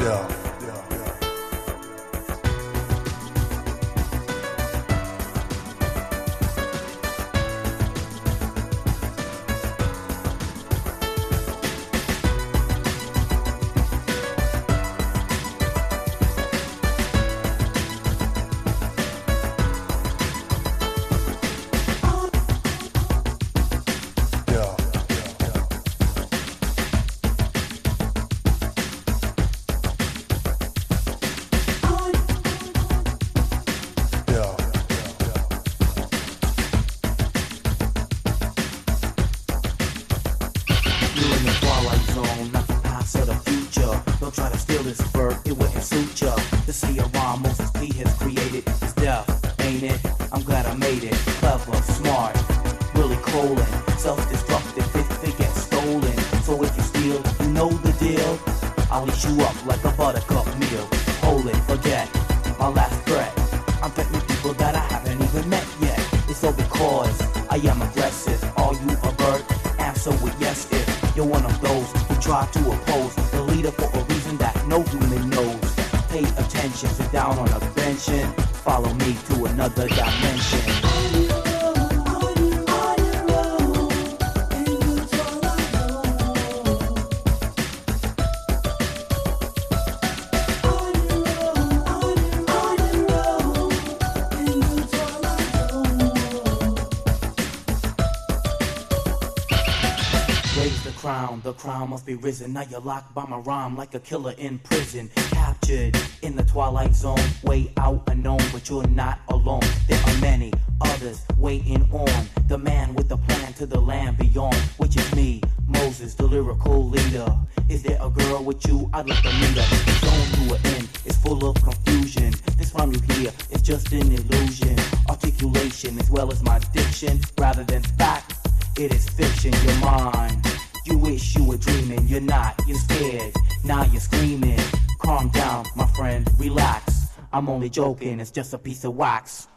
The crown must be risen. Now you're locked by my rhyme like a killer in prison. Captured in the twilight zone, way out unknown, but you're not alone. There are many others waiting on the man with the plan to the land beyond, which is me, Moses, the lyrical leader. Is there a girl with you? I'd like to meet her. The zone you are in is full of confusion. This rhyme you hear is just an illusion. Articulation as well as my diction, rather than fact, it is fiction. Your mind. You wish you were dreaming, you're not, you're scared, now you're screaming. Calm down, my friend, relax. I'm only joking, it's just a piece of wax.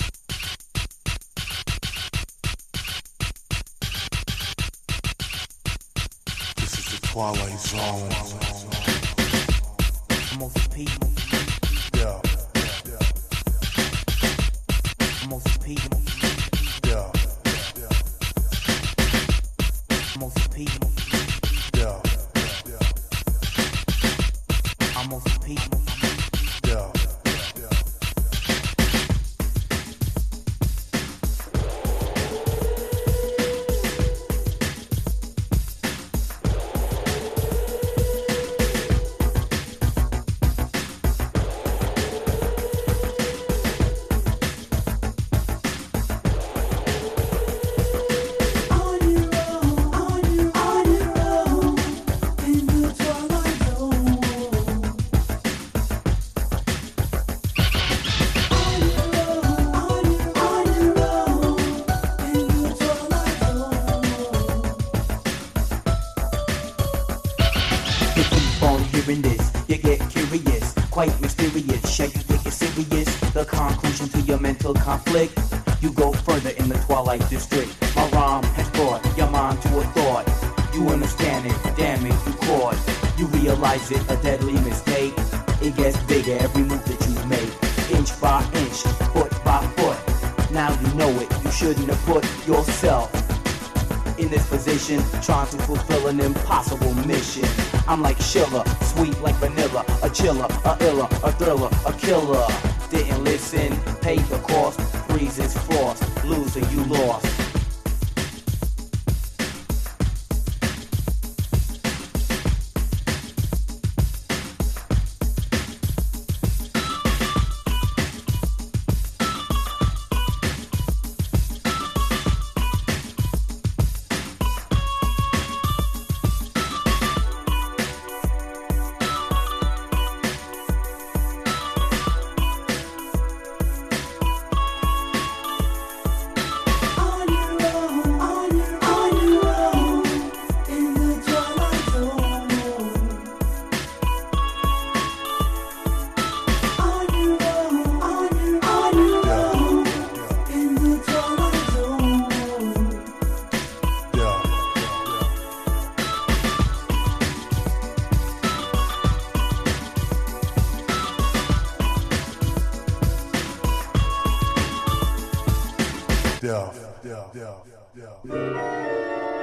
This is the Twilight Zone. Most people. Yeah. Most people. Yeah. Most people. Yeah. I'm most people. Yeah. Conflict, you go further in the Twilight District. My rhyme has brought your mind to a thought. You understand it, damn it, you caught. You realize it, a deadly mistake. It gets bigger every move that you make. Inch by inch, foot by foot. Now you know it, you shouldn't have put yourself in this position, trying to fulfill an impossible mission. I'm like Schiller, sweet like vanilla, a chiller, a iller, a thriller, a killer. Didn't listen, pay the cost, freezes frost, loser you lost. On Duff.